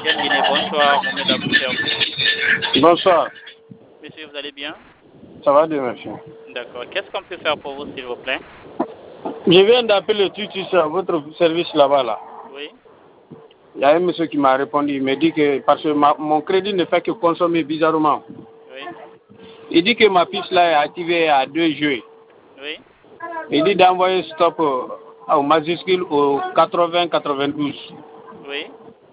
MTN Guinée, bonsoir, Mohamed Abou Servou. Bonsoir. Monsieur, vous allez bien? Ça va bien, monsieur. D'accord. Qu'est-ce qu'on peut faire pour vous, s'il vous plaît? Je viens d'appeler tout de suite à votre service là-bas. Là. Oui. Il y a un monsieur qui m'a répondu. Il me dit que parce que mon crédit ne fait que consommer bizarrement. Oui. Il dit que ma puce là est activée à 2 juillet. Oui. Il dit d'envoyer stop au majuscule au 80-92. Oui.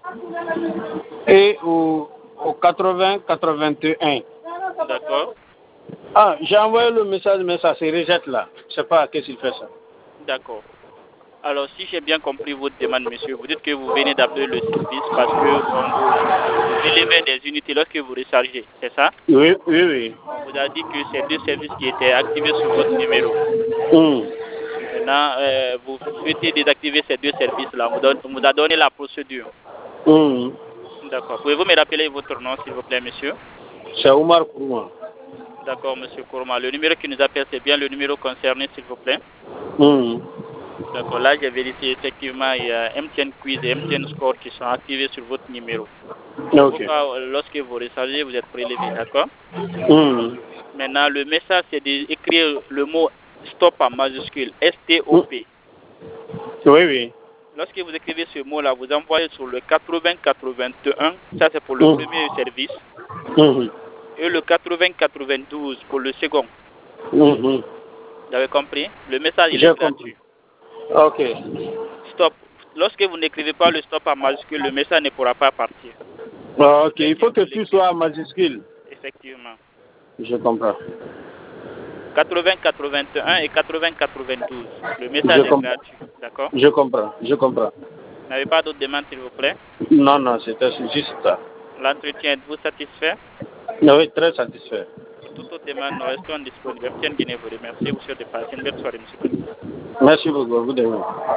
Et au 80-81. D'accord. Ah, j'ai envoyé le message, mais ça se rejette là. Je ne sais pas qu'est-ce qu'il fait ça. D'accord. Alors, si j'ai bien compris votre demande, monsieur, vous dites que vous venez d'appeler le service parce que vous élevez des unités lorsque vous rechargez, c'est ça? Oui, oui, oui. On vous a dit que c'est deux services qui étaient activés sur votre numéro. Maintenant, vous souhaitez désactiver ces deux services-là. On vous a donné la procédure. D'accord. Pouvez-vous me rappeler votre nom, s'il vous plaît, monsieur? C'est Omar Kourma. D'accord, monsieur Kourma. Le numéro qui nous appelle, c'est bien le numéro concerné, s'il vous plaît? D'accord. Là, j'ai vérifié, effectivement, il y a MTN Quiz et MTN Score qui sont activés sur votre numéro. Okay. Lorsque vous rechargez, vous êtes prélevé, d'accord? Maintenant, le message, c'est d'écrire le mot stop en majuscule, S-T-O-P. Oui, oui. Lorsque vous écrivez ce mot-là, vous envoyez sur le 80-81, ça c'est pour le premier service, et le 80-92 pour le second. Vous avez compris? Le message, il est gratuit. Ok. Stop. Lorsque vous n'écrivez pas le stop en majuscule, le message ne pourra pas partir. Ok, il faut que tout soit en majuscule. Effectivement. Je comprends. 80-81 et 80-92. Le message est gratuit. D'accord? Je comprends. Je comprends. Vous n'avez pas d'autres demandes, s'il vous plaît? Non, non, c'était juste ça. L'entretien, êtes-vous satisfait? Oui, très satisfait. Pour toute autre demande, nous restons disponibles. MTN Guinée vous remercie. Vous souhaite de passer une belle soirée, monsieur. Merci beaucoup. Vous de même.